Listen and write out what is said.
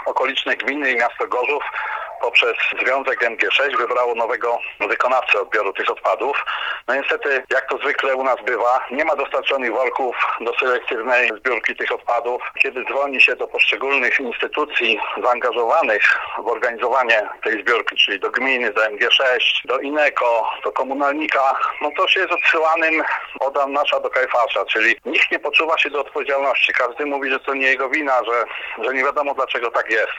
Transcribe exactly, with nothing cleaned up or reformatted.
okoliczne gminy i miasto Gorzów poprzez Związek M G sześć wybrało nowego wykonawcę odbioru tych odpadów. No niestety, jak to zwykle u nas bywa, nie ma dostarczonych worków do selektywnej zbiórki tych odpadów. Kiedy dzwoni się do poszczególnych instytucji zaangażowanych w organizowanie tej zbiórki, czyli do gminy, do M G sześć, do Ineko, do komunalnika, no to się jest odsyłanym od nasza do Kajfasza, czyli nikt nie poczuwa się do odpowiedzialności. Każdy mówi, że to nie jego wina, że, że nie wiadomo dlaczego tak jest.